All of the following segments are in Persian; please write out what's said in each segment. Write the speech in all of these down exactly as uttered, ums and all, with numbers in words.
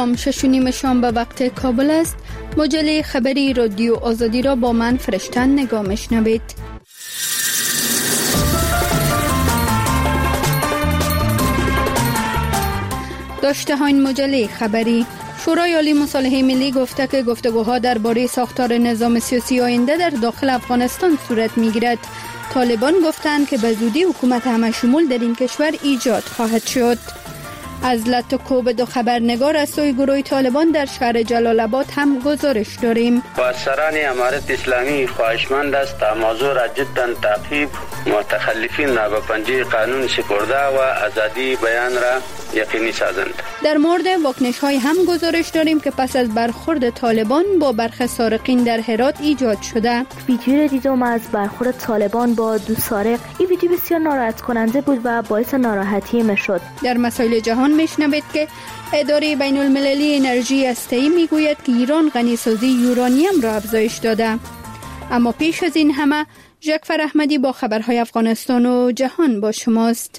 سلام، شش و نیم شام به وقت کابل است. مجله خبری رادیو آزادی را با من فرشتن نگاه میشنوید. داشته ها این مجله خبری: شورای عالی مصالحه ملی گفته که گفتگوها درباره ساختار نظام سیاسی آینده در داخل افغانستان صورت میگیرد. طالبان گفتند که به زودی حکومت همه شمول در این کشور ایجاد خواهد شد. از لطکو به دو خبرنگار از سوی گروه طالبان در شهر جلال آباد هم گزارش داریم. مؤثران امارت اسلامی خواهشمند است تا موضوع را جدا تعقیب، متخلفین را به پنجه قانون سپرده و آزادی بیان را یقینی سازند. در مورد واکنش های هم گزارش داریم که پس از برخورد طالبان با برخی سارقین در هرات ایجاد شده. ویدیو دیدم از برخورد طالبان با دو سارق. این ویدیو بسیار ناراحت کننده بود و باعث ناراحتی من شد. در مسائل جهان میشنوید که اداره بین المللی انرژی هسته‌ای میگوید که ایران غنیسازی یورانیم را افزایش داده. اما پیش از این همه ژکفر احمدی با خبرهای افغانستان و جهان با شماست.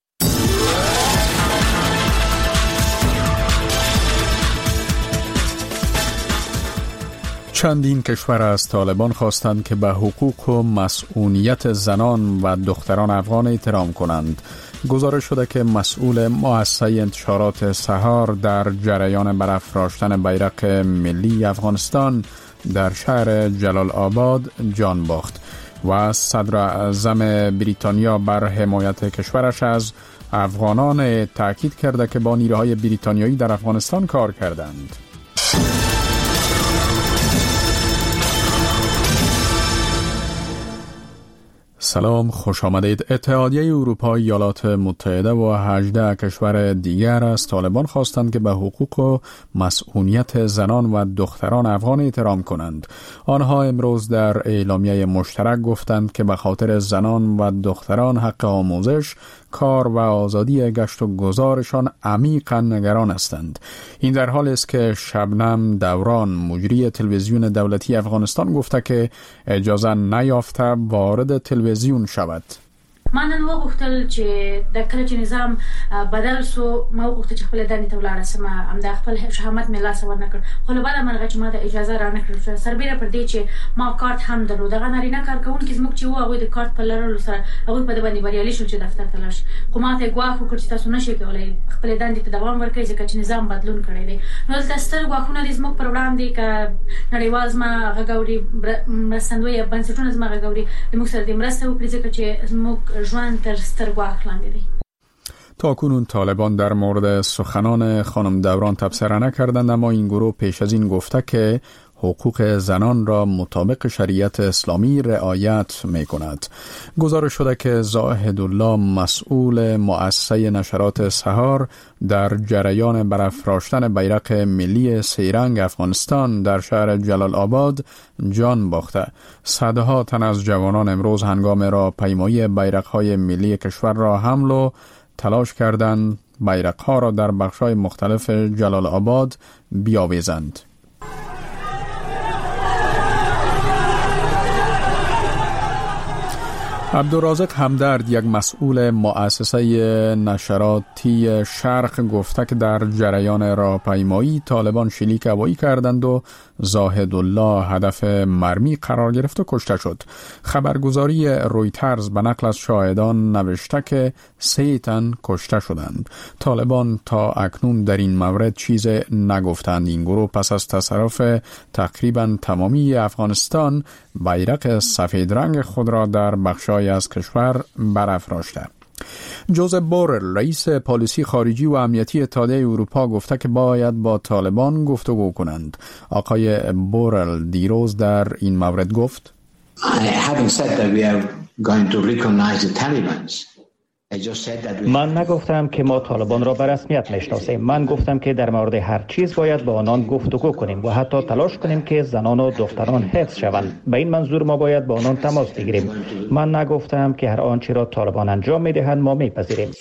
چندین کشور از طالبان خواستند که به حقوق و مسئولیت زنان و دختران افغان احترام کنند. گزارش شده که مسئول مؤسسه انتشارات سحار در جریان برافراشتن بیرق ملی افغانستان در شهر جلال آباد جان باخت و صدر اعظم بریتانیا بر حمایت کشورش از افغانان تاکید کرده که با نیروهای بریتانیایی در افغانستان کار کردند. سلام، خوش آمدید. اتحادیه اروپا، ایالات متحده و هجده کشور دیگر از طالبان خواستند که به حقوق و مسئولیت زنان و دختران افغان احترام کنند. آنها امروز در اعلامیه مشترک گفتند که به خاطر زنان و دختران حق آموزش، کار و آزادی گشت و گذارشان عمیقا نگران هستند. این در حالی است که شبنم دوران، مجری تلویزیون دولتی افغانستان، گفته که اجازه نیافته وارد تلویزیون شود. ما نن وغوښتل چې د کله چې نظام بدل سو، ما وغوښتل چې خپل دندې ته ولاړه سم، هم د خپل شهامت مې لاس ور نه کړ، خو له بله مرغه چې ما ته اجازه را نه کړل سربیره پر دې چې ما کارت هم درلود. دغه نارینه کارکوونکي زموږ چې وو هغوی د کارت په لرلو سره هغوی په دې باندې بریالي شول چې دفتر ته لاړ شي، خو ما ته یې ګواښ وکړ چې تاسو نشئ کولی خپلې دندې ته دوام ورکړئ ځکه چې نظام بدلون کړی دی. نو دلته ستر ګواښونه دي زموږ پر وړاندې، که نړیوال زما غږ اوري، مرستندوی یا بنسټونه زما غږ اوري، د موږ سره دې مرسته وکړي ځکه چې زموږ ژوند تر تا کنون طالبان در مورد سخنان خانم دوران تبصره نکردند، اما این گروه پیش از این گفته که حقوق زنان را مطابق شریعت اسلامی رعایت می کند. گزارش شده که زاهدالله، مسئول مؤسسه نشرات سحار، در جریان برافراشتن بیرق ملی سه‌رنگ افغانستان در شهر جلال آباد جان باخته. صدها تن از جوانان امروز هنگام را پیمایی بیرق‌های ملی کشور را حمل و تلاش کردند بیرق‌ها را در بخش‌های مختلف جلال آباد بیاویزند. عبدالرازق همدرد، یک مسئول مؤسسه نشراتی شرق، گفته که در جریان راهپیمایی طالبان شلیک هوایی کردند و زاهدالله هدف مرمی قرار گرفت و کشته شد. خبرگزاری رویترز به نقل از شاهدان نوشته که سه تن کشته شدند. طالبان تا اکنون در این مورد چیز نگفتند. این گروه پس از تصرف تقریبا تمامی افغانستان بیرق سفید رنگ خود را در بخشای از کشور برافراشته. جوزف بورل، رئیس پالیسی خارجی و امنیتی اتحادیه اروپا، گفته که باید با طالبان گفتگو کنند. آقای بورل دیروز در این مورد گفت: من نگفتم که ما طالبان را به رسمیت میشناسیم. من گفتم که در مورد هر چیز باید با آنان گفتگو کنیم و حتی تلاش کنیم که زنان و دختران حفظ شوند. به این منظور ما باید با آنان تماس بگیریم. من نگفتم که هر آنچه را طالبان انجام میدهند ما میپذیریم.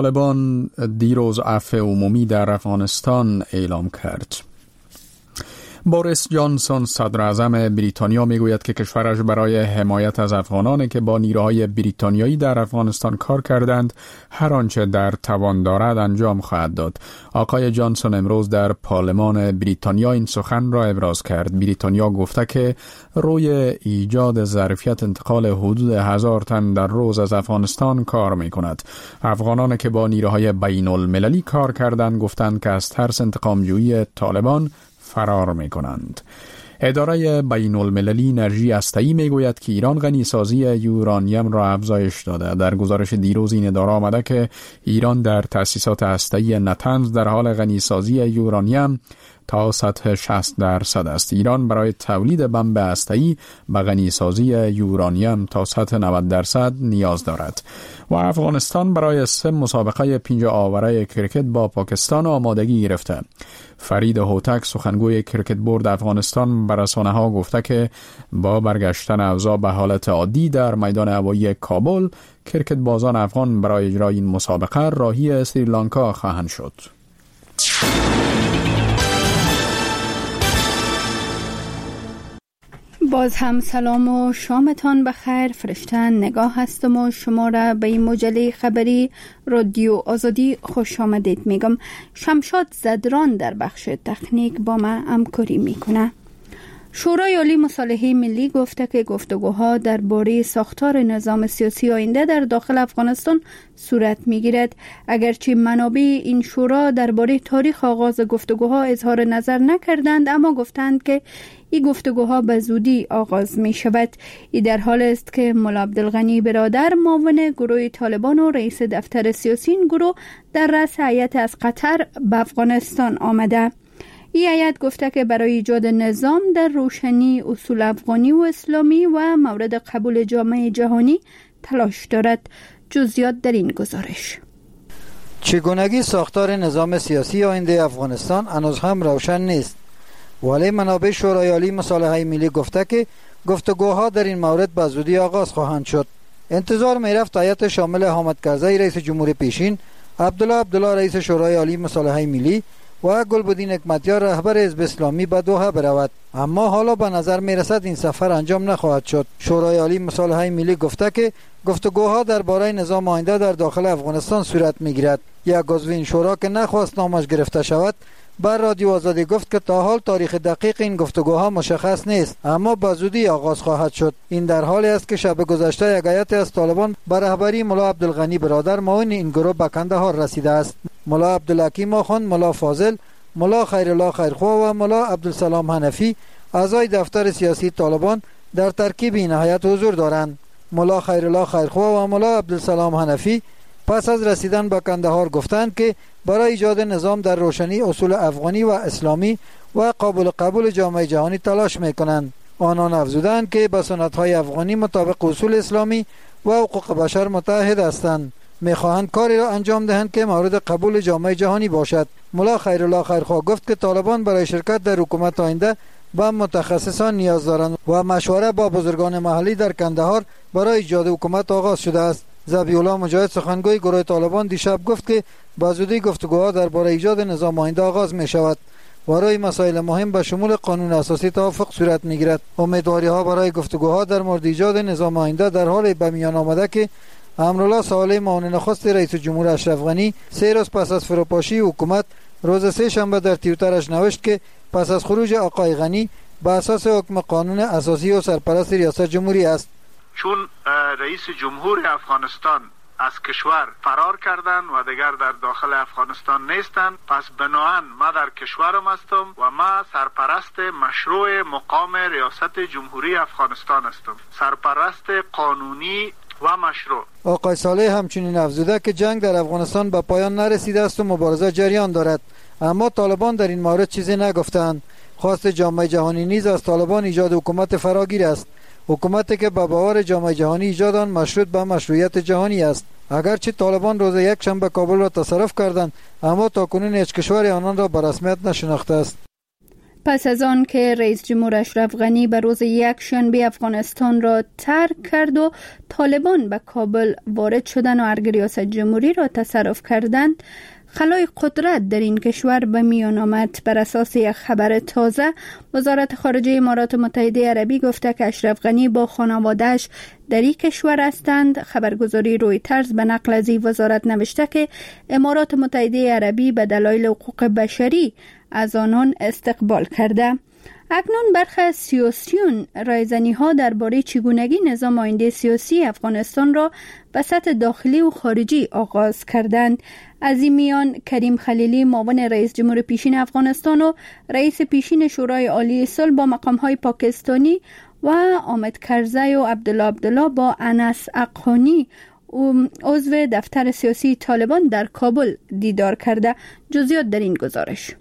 طالبان دیروز عفو عمومی در افغانستان اعلام کرد. بوریس جانسون صدر اعظم بریتانیا میگوید که کشورش برای حمایت از افغانانی که با نیروهای بریتانیایی در افغانستان کار کردند هر آنچه در توان دارد انجام خواهد داد. آقای جانسون امروز در پارلمان بریتانیا این سخن را ابراز کرد. بریتانیا گفته که روی ایجاد ظرفیت انتقال حدود هزار تن در روز از افغانستان کار می کند. افغانانی که با نیروهای بین المللی کار کردند گفتند که از ترس انتقام جویی طالبان فرار می کنند. اداره بین المللی انرژی هسته‌ای می گوید که ایران غنی سازی یورانیم را افزایش داده. در گزارش دیروز این اداره آمده که ایران در تأسیسات هسته‌ای نتنز در حال غنی سازی یورانیم تا سطح شصت درصد است. ایران برای تولید بمب هسته‌ای به غنی سازی یورانیم تا سطح نود درصد نیاز دارد. و افغانستان برای سه مسابقه پنج آوره کرکت با پاکستان آمادگی گرفته. فرید هوتک سخنگوی کرکت بورد افغانستان به رسانه‌ها گفته که با برگشتن اوضاع به حالت عادی در میدان هوایی کابل، کرکت بازان افغان برای اجرای این مسابقه راهی سریلانکا خواهند شد. باز هم سلام و شامتان بخیر. فرشته نگاه هستم و شما را به این مجله خبری رادیو آزادی خوش آمدید میگم. شمشاد زدران در بخش تکنیک با ما همکاری میکنه. شورای عالی مصالحه ملی گفته که گفتگوها درباره ساختار نظام سیاسی آینده در داخل افغانستان صورت میگیرد. اگرچه منابع این شورا درباره تاریخ آغاز گفتگوها اظهار نظر نکردند، اما گفتند که این گفتگوها به زودی آغاز می شود. این در حال است که مولا عبدالغنی برادر معاون گروه طالبان و رئیس دفتر سیاسی این گروه در رأس هیئت از قطر به افغانستان آمده. این هیئت گفته که برای ایجاد نظام در روشنی اصول افغانی و اسلامی و مورد قبول جامعه جهانی تلاش دارد. جزئیات در این گزارش. چگونگی ساختار نظام سیاسی آینده افغانستان هنوز هم روشن نیست، ولی منابع شورای عالی مصالحه ملی گفته که گفتگوها در این مورد به زودی آغاز خواهند شد. انتظار میرفت هیئت شامل حامد کرزی رئیس جمهور پیشین، عبدالله عبدالله رئیس شورای عالی مصالحه ملی و گلبدین حکمتیار رهبر حزب اسلامی به دوحه برود، اما حالا به نظر میرسد این سفر انجام نخواهد شد. شورای عالی مصالحه ملی گفته که گفتگوها درباره نظام آینده در داخل افغانستان صورت میگیرد. یک عضو این شورا که نخواست نامش گرفته شود بر رادیو آزادی گفت که تا حال تاریخ دقیق این گفتگوها مشخص نیست، اما به زودی آغاز خواهد شد. این در حالی است که شب گذشته یک هیئت از طالبان به رهبری مولا عبدالغنی برادر معاون این گروه به کندهار رسیده است. مولا عبدالحکیم آخوند، مولا فاضل، مولا خیرالله خیرخواه و مولا عبدالسلام حنفی اعضای دفتر سیاسی طالبان در ترکیب این هیئت حضور دارند. مولا خیرالله خیرخواه و مولا عبدالسلام حنفی پس از رسیدن به کندهار گفتند که برای ایجاد نظام در روشنی اصول افغانی و اسلامی و قابل قبول جامعه جهانی تلاش میکنند. آنان افزودند که به سنت‌های افغانی مطابق اصول اسلامی و حقوق بشر متحد هستند. میخواهند کاری را انجام دهند که مورد قبول جامعه جهانی باشد. مولا خیرالله خیرخواه گفت که طالبان برای شرکت در حکومت آینده به متخصصان نیاز دارند و مشوره با بزرگان محلی در کندهار برای ایجاد حکومت آغاز شده است. ذبیح الله مجاهد سخنگوی گروه طالبان دیشب گفت که با زودی گفتگوها درباره ایجاد نظام آینده آغاز می شود و روی مسائل مهم به شمول قانون اساسی توافق صورت می گیرد. امیدواری ها برای گفتگوها در مورد ایجاد نظام آینده در حال به میان آمده که امرالله صالح معاون نخست رئیس جمهور اشرف غنی سه روز پس از فروپاشی حکومت روز سه شنبه در توییترش نوشت که پس از خروج آقای غنی به اساس حکم قانون اساسی و سرپرست ریاست جمهوری است. چون رئیس جمهور افغانستان از کشور فرار کردند و دیگر در داخل افغانستان نیستند، پس بناهن ما در کشورم هستم و ما سرپرست مشروع مقام ریاست جمهوری افغانستان هستم، سرپرست قانونی و مشروع. آقای صالح همچنین افزوده که جنگ در افغانستان به پایان نرسیده است و مبارزه جریان دارد، اما طالبان در این مورد چیزی نگفتند. خواست جامعه جهانی نیز از طالبان ایجاد حکومت فراگیر است، حکومتی که به باور جامعه جهانی ایجاد آن مشروط به مشروعیت جهانی است. اگرچه طالبان روز یک شنبه کابل را تصرف کردند، اما تاکنون هیچ کشور آنان را به رسمیت نشناخته است. پس از آن که رئیس جمهور اشرف غنی به روز یک شنبه افغانستان را ترک کرد و طالبان به کابل وارد شدن و ارگ ریاست جمهوری را تصرف کردند، خلای قدرت در این کشور به میان آمد. بر اساس یک خبر تازه، وزارت خارجه امارات متحده عربی گفته که اشرف غنی با خانواده‌اش در این کشور هستند. خبرگزاری رویترز به نقل از این وزارت نوشته که امارات متحده عربی به دلایل حقوق بشری از آنان استقبال کرده. اکنون برخی از سیاسیون رایزنی ها درباره چگونگی نظام آینده سیاسی افغانستان را به سطح داخلی و خارجی آغاز کردند. از این میان کریم خلیلی، معاون رئیس جمهور پیشین افغانستان و رئیس پیشین شورای عالی صلح با مقام های پاکستانی و حامد کرزی و عبدالله عبدالله با انس اقانی عضو دفتر سیاسی طالبان در کابل دیدار کرده. جزئیات در این گزارش.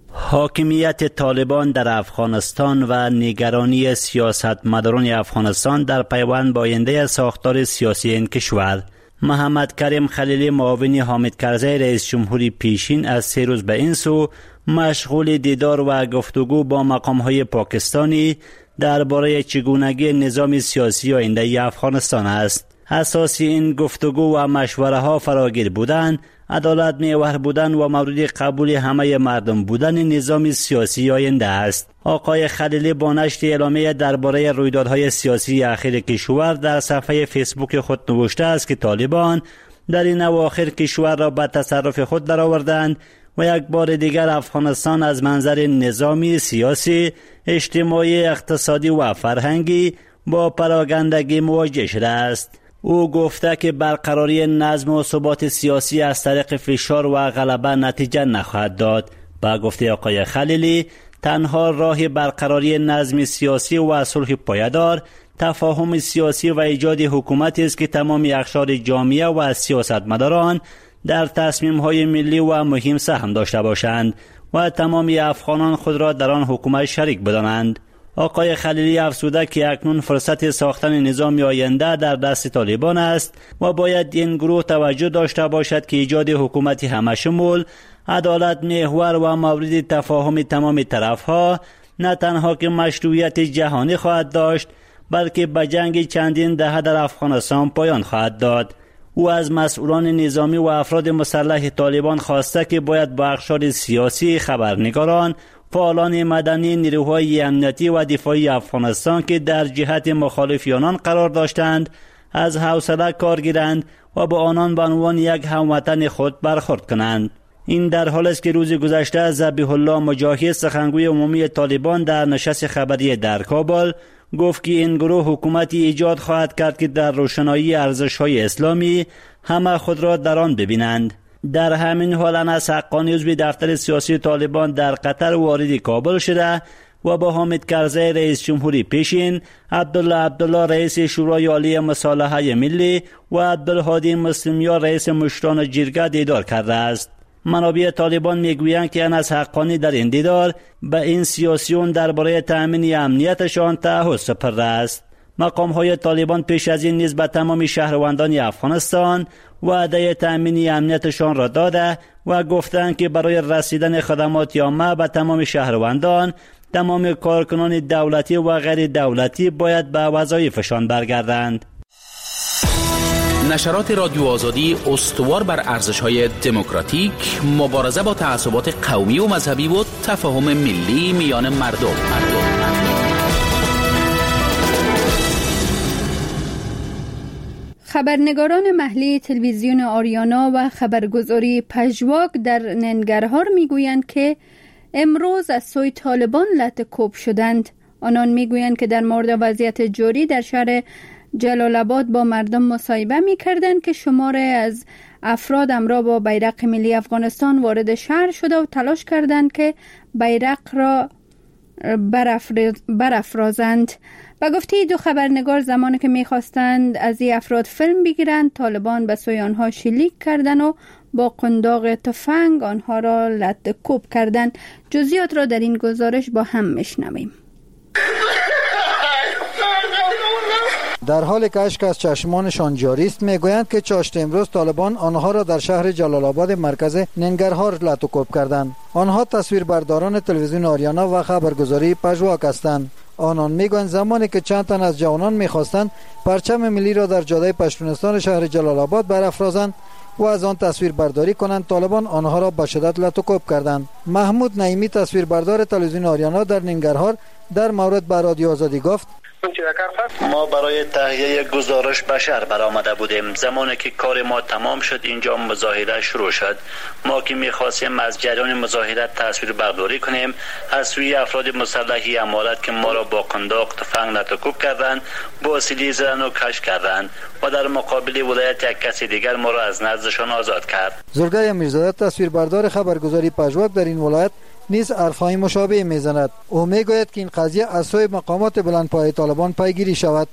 حاکمیت طالبان در افغانستان و نگرانی سیاستمداران افغانستان در پیوند با آینده ساختار سیاسی این کشور. محمد کریم خلیلی، معاون حامد کرزی رئیس جمهوری پیشین، از سه روز به این سو مشغول دیدار و گفتگو با مقام‌های پاکستانی درباره چگونگی نظام سیاسی آینده افغانستان است. اساسی این گفتگو و مشوره ها فراگیر بودن، عدالت محور بودن و مورد قبول همه مردم بودن نظام سیاسی آینده است. آقای خلیلی با نشر اعلامیه درباره رویدادهای سیاسی اخیر کشور در صفحه فیسبوک خود نوشته است که طالبان در این اواخر کشور را به تصرف خود درآوردند و یک بار دیگر افغانستان از منظر نظامی، سیاسی، اجتماعی، اقتصادی و فرهنگی با پراگندگی مواجه شده است. او گفته که برقراری نظم و ثبات سیاسی از طریق فشار و غلبه نتیجه نخواهد داد. با گفته آقای خلیلی، تنها راه برقراری نظم سیاسی و صلح پایدار تفاهم سیاسی و ایجاد حکومتی است که تمام اقشار جامعه و سیاستمداران در تصمیم‌های ملی و مهم سهم داشته باشند و تمام افغانان خود را در آن حکومت شریک بدانند. آقای خلیلی افزوده که اکنون فرصت ساختن نظام آینده در دست طالبان است و باید این گروه توجه داشته باشد که ایجاد حکومتی همشمول، عدالت محور و مورد تفاهم تمام طرفها نه تنها که مشروعیت جهانی خواهد داشت، بلکه به جنگ چندین دهه در افغانستان پایان خواهد داد. او از مسئولان نظامی و افراد مسلح طالبان خواسته که باید با اقشار سیاسی، خبرنگاران، فعالان مدنی، نیروهای امنیتی و دفاعی افغانستان که در جهت مخالف آنان قرار داشتند از حوصله کار گیرند و با آنان به عنوان یک هموطن خود برخورد کنند. این در حال است که روز گذشته ذبیح الله مجاهد، سخنگوی عمومی طالبان، در نشست خبری در کابل گفت که این گروه حکومتی ایجاد خواهد کرد که در روشنایی ارزش‌های اسلامی همه خود را در آن ببینند. در همین حال انس حقانی، عضو دفتر سیاسی طالبان، در قطر وارد کابل شده و با حامد کرزی رئیس جمهوری پیشین، عبدالله عبدالله رئیس شورای عالی مصالحه ملی و عبدالهادی مسلمیان رئیس مشران جرگه دیدار کرده است. منابع طالبان میگویند که انس حقانی در این دیدار به این سیاسیون درباره تأمین امنیتشان تعهد سپرده است. مقام‌های طالبان پیش از این نیز به تمام شهروندان افغانستان وعده تأمین امنیتشان را داده و گفتند که برای رسیدن خدمات عامه به تمام شهروندان، تمام کارکنان دولتی و غیر دولتی باید به وظایفشان برگردند. نشرات رادیو آزادی استوار بر ارزش‌های دموکراتیک، مبارزه با تعصبات قومی و مذهبی و تفاهم ملی میان مردم. خبرنگاران محلی تلویزیون آریانا و خبرگزاری پژواک در ننگرهار میگویند که امروز از سوی طالبان لط‌وکوب شدند. آنان میگویند که در مورد وضعیت جاری در شهر جلال آباد با مردم مصاحبه می‌کردند که شماری از افراد همراه با بیرق ملی افغانستان وارد شهر شده و تلاش کردند که بیرق را برافرازند. و گفته دو خبرنگار زمانی که می‌خواستند از این افراد فیلم بگیرند، طالبان به سوی آنها شلیک کردند و با قنداق تفنگ آنها را لط‌وکوب کردند. جزئیات را در این گزارش با هم میشنویم. در حالی که اشک از چشمانشان جاری است، میگویند که چاشت امروز طالبان آنها را در شهر جلال آباد مرکز ننگرهار لط‌وکوب کردند. آنها تصویربرداران تلویزیون آریانا و خبرگزاری پژواک هستند. آنان میگویند زمانی که چند تن از جوانان میخواستند پرچم ملی را در جاده پشتونستان شهر جلال آباد برافرازند، و از آن تصویر برداری کنند. طالبان آنها را به شدت لطکوب کردند. محمود نعیمی تصویربردار تلویزیون آریانا در ننگرهار در مورد به رادیو آزادی گفت: ما برای تهیه گزارش بشر برآمده بودیم. زمانی که کار ما تمام شد اینجا مظاهره شروع شد. ما که می‌خواستیم از جریان مظاهره تصویر برداری کنیم، از سوی افراد مسلحی امارت که ما را با قنداق تفنگ لطکوب کردند، با سیلی زدن و کش کردند و در مقابل ولایت یک کسی دیگر ما را از نزدشان آزاد کرد. زرگای امیرزاده تصویربردار خبرگزاری پژواک در این ولایت نیز حرفهای مشابه میزند. او میگوید که این قضیه از سوی مقامات بلندپایه طالبان پیگیری شود.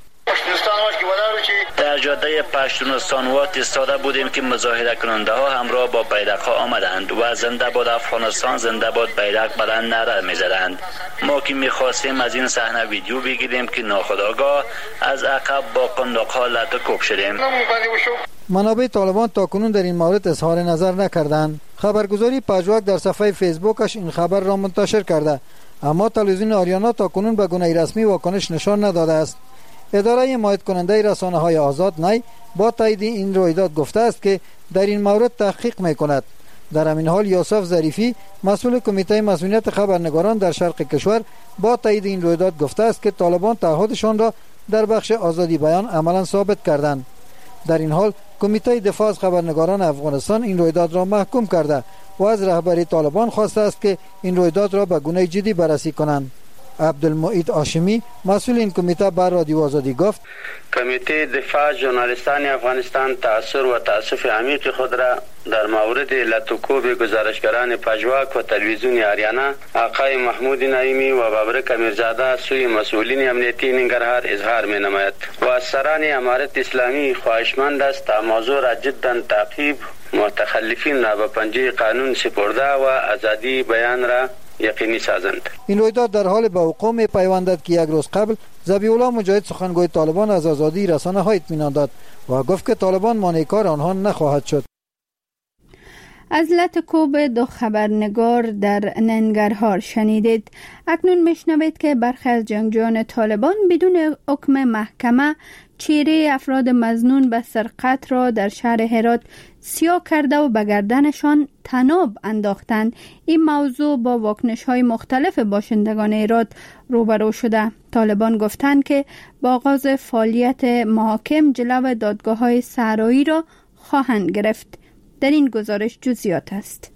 در جاده پشتونستانوات ایستاده بودیم که مظاهره کننده ها همراه با بیرق ها آمدند و زنده باد افغانستان، زنده باد بیرق بلند نعره میزدند. ما که میخواستیم از این صحنه ویدیو بگیریم که ناخودآگاه از عقب با قنداق ها لطکوب شدیم. منابع طالبان تاکنون در این مورد اظهار نظر نکردند. خبرگزاری پژواک در صفحه فیسبوکش این خبر را منتشر کرده، اما تلویزیون آریانا تاکنون به گونه رسمی واکنش نشان نداده است. اداره حمایت کننده رسانه‌های آزاد نی با تایید این رویداد گفته است که در این مورد تحقیق می‌کند. در همین حال یوسف ظریفی مسئول کمیته مسئولیت خبرنگاران در شرق کشور با تایید این رویداد گفته است که طالبان تعهدشان را در بخش آزادی بیان عملاً ثابت کردند. در این حال کمیته دفاع از خبرنگاران افغانستان این رویداد را محکوم کرده و از رهبری طالبان خواسته است که این رویداد را به گونه جدی بررسی کنند. عبدالمعید هاشمی مسئول این کمیته بر رادیو آزادی گفت: کمیته دفاع ژورنالیستان افغانستان تأثیر و تأسف عمیق خود را در مورد لطکوب گزارشگران پژواک و تلویزیون آریانا آقای محمود نعیمی و بابرک امیرزاده سوی مسئولین امنیتی ننگرهار اظهار می نماید و از سران امارت اسلامی خواهشمند است تا موضوع را جدا تعقیب، متخلفین را به پنجه قانون سپرده و آزادی بیان را یقینی سازند. این رویداد در حال به وقوع می پیوندد که یک روز قبل ذبیح الله مجاهد سخنگوی طالبان از آزادی رسانه ها اطمینان داد و گفت که طالبان مانعکار آنها نخواهد شد. از لطکوب دو خبرنگار در ننگرهار شنیدید. اکنون میشنوید که برخی از جنگجویان طالبان بدون حکم محکمه چهره افراد مظنون به سرقت را در شهر هرات سیاه کرده و به گردنشان طناب انداختند. این موضوع با واکنش‌های مختلف باشندگان هرات روبرو شده. طالبان گفتند که با آغاز فعالیت محاکم جلو دادگاه‌های صحرایی را خواهند گرفت. در این گزارش جزئیات است.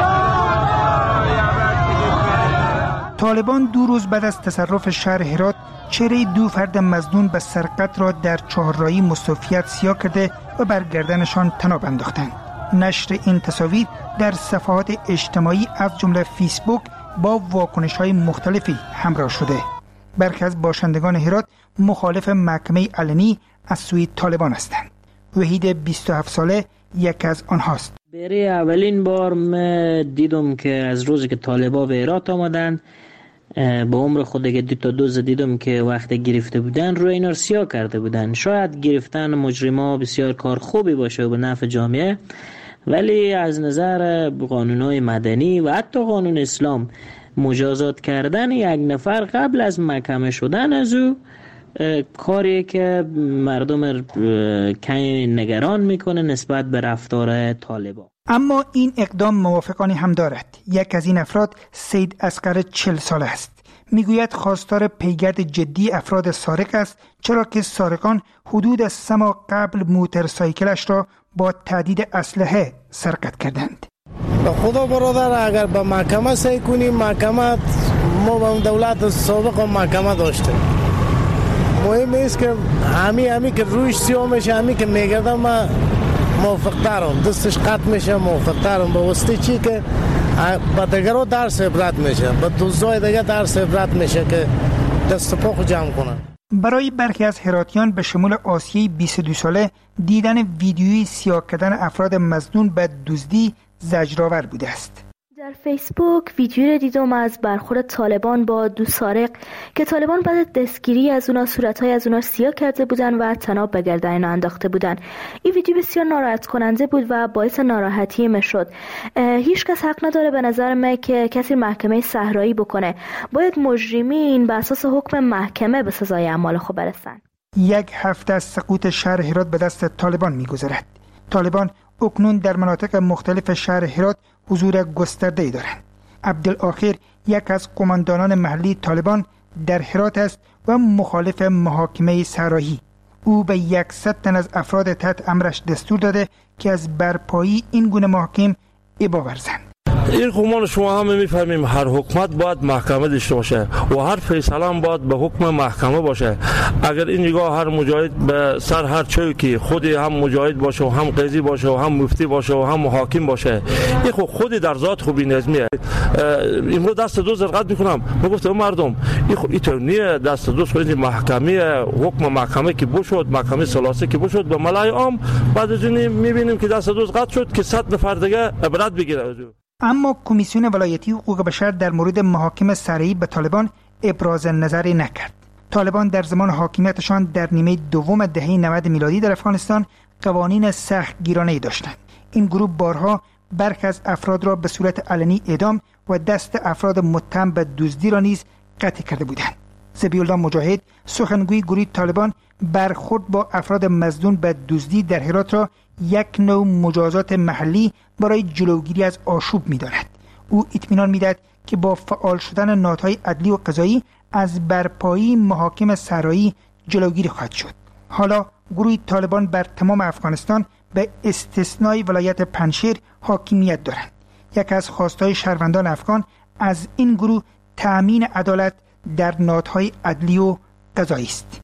طالبان دو روز بعد از تصرف شهر هرات چهره دو فرد مظنون به سرقت را در چهارراهی مستوفیت سیاه کرده و بر گردنشان طناب انداختند. نشر این تصاویر در صفحات اجتماعی از جمله فیسبوک با واکنش‌های مختلفی همراه شده. برخی از باشندگان هرات مخالف محکمه علنی از سوی طالبان هستند. وحید بیست و هفت ساله یکی از آنهاست. برای اولین بار من دیدم که از روزی که طالبا به هرات آمدن با عمر خود دیگه دو تا دوز دیدم که وقت گرفته بودن روی اینا رو سیاه کرده بودن. شاید گرفتن مجرما بسیار کار خوبی باشه و به نفع جامعه، ولی از نظر قانونهای مدنی و حتی قانون اسلام مجازات کردن یک نفر قبل از محکمه شدن از او کاری که مردم کمی نگران میکنه نسبت به رفتار طالبان. اما این اقدام موافقانی هم دارد. یک از این افراد سید اصغر چهل ساله است. میگوید خواستار پیگرد جدی افراد سارق است، چرا که سارقان حدود از سه ماه قبل موتورسایکلش را با تعدید اسلحه سرقت کردند. به خدا برادر، اگر به محکمه سعی کنیم، محکمه ما به دولت سابق محکمه داشته. مهم است که همی همی که رویش سیاه میشه، همی که میگردم من موافق دارم، دستش قطع میشه، موافق دارم. به واسطه چی که به دیگرها درس عبرت میشه، به دوزای دیگر درس عبرت میشه که دست پا خود جمع کنن. برای برخی از هراتیان به شمول آسیه بیست و دو ساله دیدن ویدیوی سیاه کردن افراد مظنون به دزدی زجرآور بوده است. در فیسبوک ویدیو را دیدم از برخورد طالبان با دو سارق که طالبان بعد دستگیری از اونا صورتهای از اونا سیاه کرده بودن و طناب به گردن انداخته بودن. این ویدیو بسیار ناراحت کننده بود و باعث ناراحتی من شد. هیچ کس حق نداره به نظر من که کسی محکمه صحرایی بکنه. باید مجرمین به اساس حکم محکمه به سزای اعمال خود برسن. یک هفته از سقوط شهر هرات به دست طالبان می‌گذرد. طالبان اکنون در مناطق مختلف شهر هرات حضور گسترده‌ای دارند. عبدالآخر یک از قماندانان محلی طالبان در هرات است و مخالف محاکمه صحرایی. او به صد تن از افراد تحت امرش دستور داده که از برپایی این گونه محاکم ابا ورزند. این خمان شما همه میفهمیم هر حکومت باید محکمه داشته باشه و هر فیصله هم باید به حکم محکمه باشه. اگر این نگاه هر مجاهد به سر هر چوی که خودی هم مجاهد باشه و هم قاضی باشه و هم مفتی باشه و هم حاکم باشه، این خود خودی در ذات خوبی نظمیه. امروز دست دوز رقت میکنم میگفتم مردم این خود ایتونیه دست دوز خود محکمه حکم محکمه که بشود، محکمه ثلاثه که بشود به ملای عام، بعد از این میبینیم که دست دوز قطع شد که صد نفر دیگه عبرت بگیره. اما کمیسیون ولایتی حقوق بشر در مورد محاکم صحرایی به طالبان ابراز نظری نکرد. طالبان در زمان حاکمیتشان در نیمه دوم دهه نود میلادی در افغانستان قوانین سخت گیرانه‌ای داشتند. این گروه بارها برخی از افراد را به صورت علنی اعدام و دست افراد متهم به دزدی را نیز قطع کرده بودند. ذبیح الله مجاهد، سخنگوی گروه طالبان، برخورد با افراد مظنون به دزدی در هرات را یک نوع مجازات محلی برای جلوگیری از آشوب می‌داند. او اطمینان می‌دهد که با فعال شدن نهادهای عدلی و قضایی از برپایی محاکم صحرایی جلوگیری خواهد شد. حالا گروه طالبان بر تمام افغانستان به استثنای ولایت پنجشیر حاکمیت دارند. یک از خواستهای شهروندان افغان از این گروه تأمین عدالت در نهادهای عدلی و قضایی است.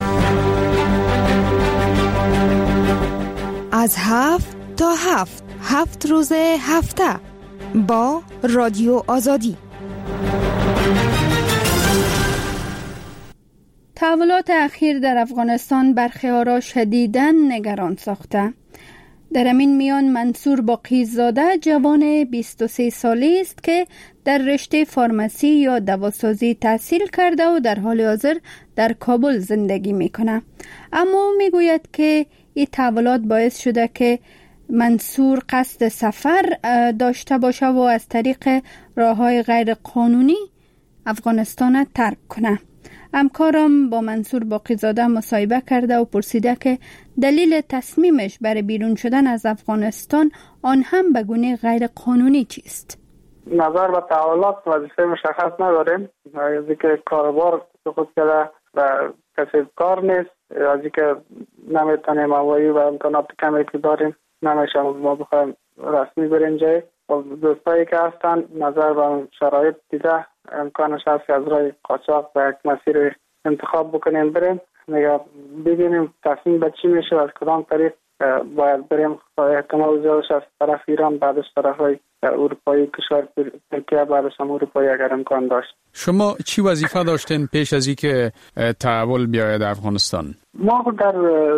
از هفت تا هفت هفت روز هفته با رادیو آزادی. تحولات اخیر در افغانستان برخی‌ها را شدیداً نگران ساخته. در همین میان منصور باقی‌زاده جوان بیست و سه ساله است که در رشته فارمسی یا دواسازی تحصیل کرده و در حال حاضر در کابل زندگی میکنه. اما او میگوید که این تحولات باعث شده که منصور قصد سفر داشته باشه و از طریق راه‌های غیر قانونی افغانستان ترک کنه. همکارم با منصور باقی‌زاده مصاحبه کرده و پرسیده که دلیل تصمیمش برای بیرون شدن از افغانستان آن هم به گونه غیر قانونی چیست؟ نظر به تحولات وظیفه مشخص نداریم. از اینکه کاربار خود کرده و کسی کار نیست، از اینکه نمیتونیم هوایی و امکانات کمی که داریم نمیشه ما بخوایم رسمی بریم جای. دوستایی که هستن نظر به شرایط دیده امکانش هست از راه قاچاق به یک مسیر انتخاب بکنیم بریم، نگاه ببینیم تصمیم به چی میشه و از کدام طریق باید بریم. احتمال زیادش از طرف ایران، بعدش طرف های اروپایی، کشور ترکیه، بعدش هم اروپایی اگر امکان داشت. شما چی وظیفه داشتین پیش از اینکه تحول بیاید افغانستان؟ ما در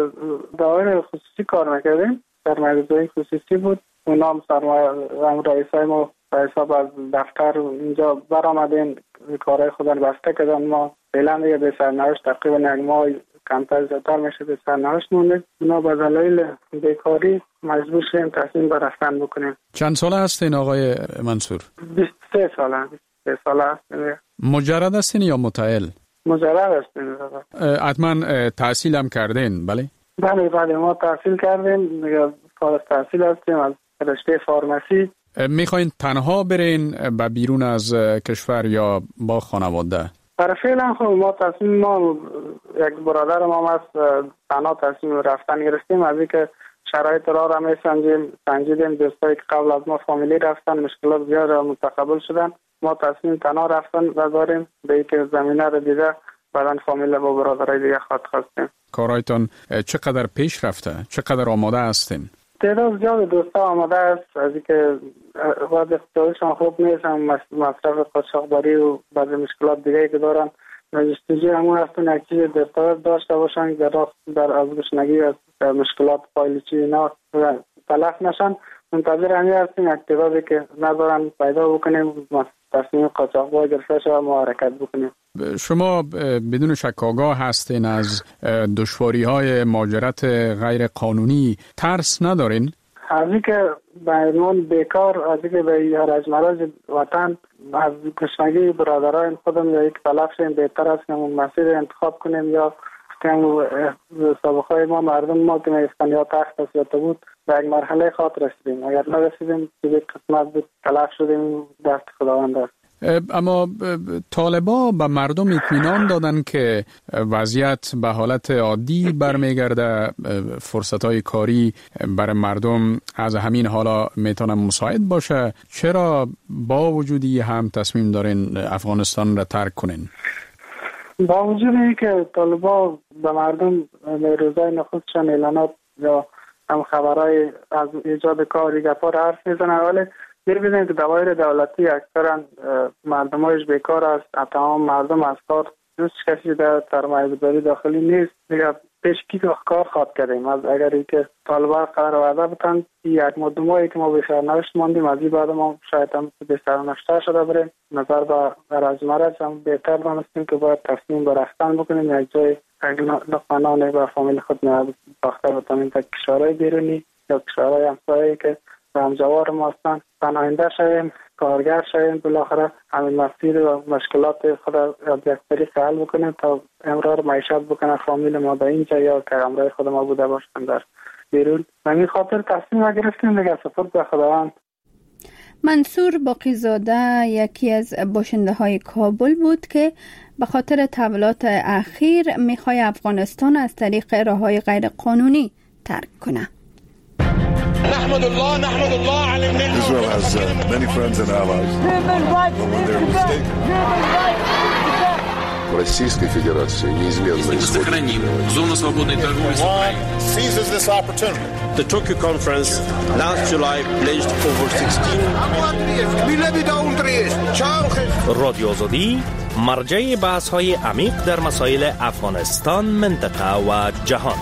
دایر خصوصی کار میکردیم، در مجلس خصوصی بود. اونا هم سرمایه رئیسای ما به حساب از دفتر اینجا برآمدیم، کارهای خودن بسته کردن. ما فعلا دیگه به سرنوشت تقریبا یک ماه کمتر زیادتر میشه به سرنوشت مونده. اونا به دلایل بیکاری مجبور شدیم تصمیم به رفتن بکنیم. چند ساله هستین آقای منصور؟ بیست و سه ساله. بیست و سه ساله هستیم. مجرد هستین یا متعهل؟ مجرد هستیم. حتما تحصیل هم کردین؟ بله بله بله ما تحصیل کردیم، دیگه کار تحصیل هستیم از رشته فارمسی. میخواین تنها برین به بیرون از کشور یا با خانواده؟ برای فعلا خب ما تصمیم ما یک برادر ما هست تنها تصمیم رفتن گرفتیم، از اینکه شرایط را را میسنجیم سنجیدیم. دوستایی که قبل از ما فامیلی رفتن مشکلات زیاد متقبل شدن، ما تصمیم تنها رفتن داریم به اینکه زمینه رو دیده بعدن فامیل با برادرای دیگه خواهد خواستیم. کارایتان چقدر پیش رفته؟ چقدر آماده هستین؟ تعداد زیاد دوستا آماده است، از اینکه وضع اقتصادیشان خوب نیست، هم مصرف قاچاقبری و بعضی مشکلات دیگه که دارن. جستجوی همون هستن یک چیز دستاورد داشته باشن در در از گشنگی از مشکلات فایلچی اینا تلف نشن. منتظر همی هستیم یک تعدادی که ندارن پیدا بکنیم، تصمیم قاچاقبری گرفته شده ما حرکت بکنیم. شما بدون شک آگاه هستین از دشواری های مهاجرت غیر قانونی، ترس ندارین؟ از اینکه به عنوان بیکار، از اینکه به هرج مرج وطن از گشنگی برادران خودم یا یک تلف شیم، بهتر است که اون مسیر انتخاب کنیم یا که سابقه ما مردم ما که میستن یا تخت است یا تبود به یک مرحله خاط رسیدیم. اگر نرسیدیم که قسمت بود تلف شدیم، دست خداوند است. اما طالبا به مردم اطمینان دادن که وضعیت به حالت عادی برمیگرده، فرصتهای کاری برای مردم از همین حالا میتونه مساعد باشه. چرا با وجودی هم تصمیم دارین افغانستان را ترک کنین؟ با وجود اینکه طالبا به مردم روزای نخستشان اعلانات یا هم خبرهای از ایجاد کاری گپا را حرف میزنن، ولی می‌بینید که دوایر دولتی اکثرا مردمایش بیکار است، تمام مردم از کار دوست کشیده، سرمایه‌گذاری داخلی نیست. دیگه پیش کی کار خواد کردیم؟ از اگر اینکه طالبان قرار وعده بودن یک ماه دو ماهی که ما به سرنوشت ماندیم، از این بعد ما شاید هم به سرنوشت شده بریم. نظر به راج مرج هم بهتر دانستیم که باید تصمیم به رفتن بکنیم، یک جای لقمانان به فامیل خود باخته بتانیم تا کشورهای بیرونی یا کشورهای همسایه‌ای که همجوار ما هستن پناهنده شویم، کارگر شویم، بالاخره همین مسیر و مشکلات خود از یک طریق حل بکنیم تا امرار معیشت بکنه فامیل ما در اینجا یا که امرای خود ما بوده باشن در بیرون. همین خاطر تصمیم گرفتیم دیگه، سپرد به خداوند. منصور باقی‌زاده یکی از باشنده های کابل بود که به خاطر تحولات اخیر میخوای افغانستان از طریق راههای غیر قانونی ترک کنه. نحمد الله نحمد الله على النعمة. Israel has uh, many friends and allies. Российской Федерации неизменно сохраним зону свободной торговли с Украиной. Seizes this opportunity. The Tokyo conference last July pledged over sixteen. رادیو آزادی مرجع بحث‌های عمیق در مسائل افغانستان، منطقه و جهان.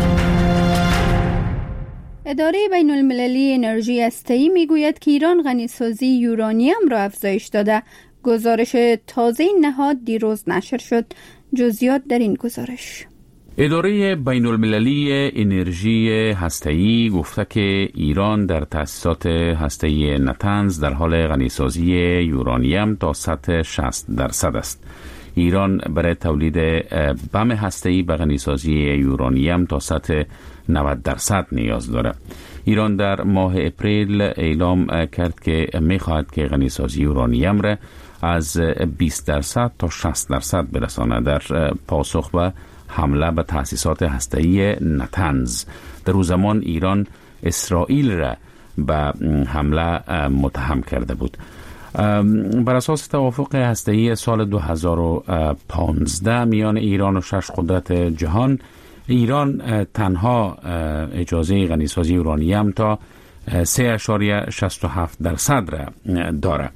اداره بین المللی انرژی هسته‌ای میگوید که ایران غنیسازی یورانیم را افزایش داده. گزارش تازه این نهاد دیروز نشر شد. جزئیات در این گزارش. اداره بین المللی انرژی هسته‌ای گفته که ایران در تأسیسات هسته‌ای نتنز در حال غنیسازی یورانیم تا سطح شصت درصد است. ایران برای تولید بم هسته‌ای به غنیسازی یورانیم تا سطح نود درصد نیاز دارد. ایران در ماه اپریل اعلام کرد که می‌خواهد که غنیسازی یورانیم را از بیست درصد تا شصت درصد برساند در پاسخ به حمله به تأسیسات هسته‌ای نتنز. در او زمان ایران اسرائیل را به حمله متهم کرده بود. بر اساس توافق هسته‌ای سال دو هزار و پانزده میان ایران و شش قدرت جهان، ایران تنها اجازه غنیسازی یورانیم تا سه ممیز شصت و هفت درصد را دارد.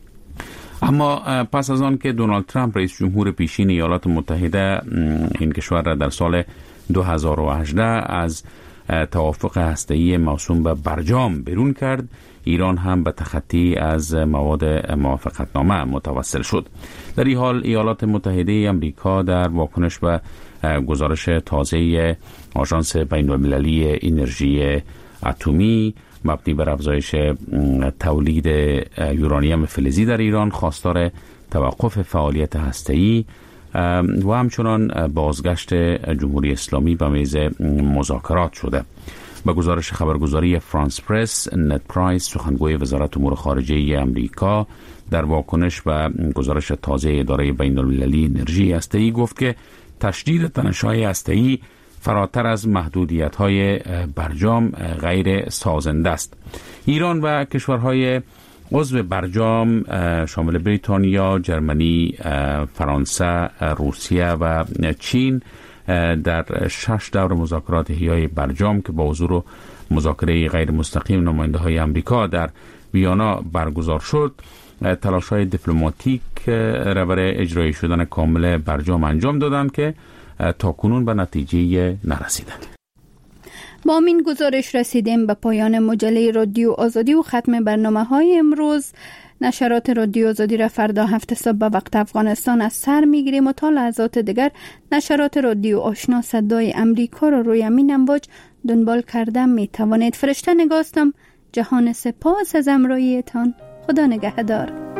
اما پس از آن که دونالد ترامپ رئیس جمهور پیشین ایالات متحده این کشور را در سال دو هزار و هجده از توافق هسته‌ای موسوم به برجام بیرون کرد، ایران هم به تخطی از مواد موافقتنامه متوسل شد. در این حال ایالات متحده آمریکا در واکنش به گزارش تازه آژانس بین المللی انرژی اتمی مبنی بر افزایش تولید یورانیم فلزی در ایران خواستار توقف فعالیت هسته‌ای و همچنان بازگشت جمهوری اسلامی به میز مذاکرات شده. با گزارش خبرگزاری فرانس پرس، نت پرایس سخنگوی وزارت امور خارجه آمریکا در واکنش به گزارش تازه اداره بین المللی انرژی هسته‌ای گفت که تشدید تنش‌های هسته‌ای فراتر از محدودیت‌های برجام غیر سازنده است. ایران و کشورهای عضو برجام شامل بریتانیا، جرمنی، فرانسه، روسیه و چین در شش دور مذاکرات احیای برجام که با حضور مذاکره غیر مستقیم نماینده‌های آمریکا در ویانا برگزار شد، تلاش‌های دیپلماتیک را برای اجرای شدن کامل برجام انجام دادند که تاکنون به نتیجه نرسیدند. با این گزارش رسیدیم به پایان مجله رادیو آزادی و ختم برنامه‌های امروز. نشرات رادیو آزادی را فردا هفت صبح به وقت افغانستان از سر میگیریم و تا لحظات دیگر نشرات رادیو آشنا صدای امریکا را روی همین امواج دنبال کرده می توانید. فرشته نگاستم. جهان سپاس از همراهیتان. خدا نگهدار.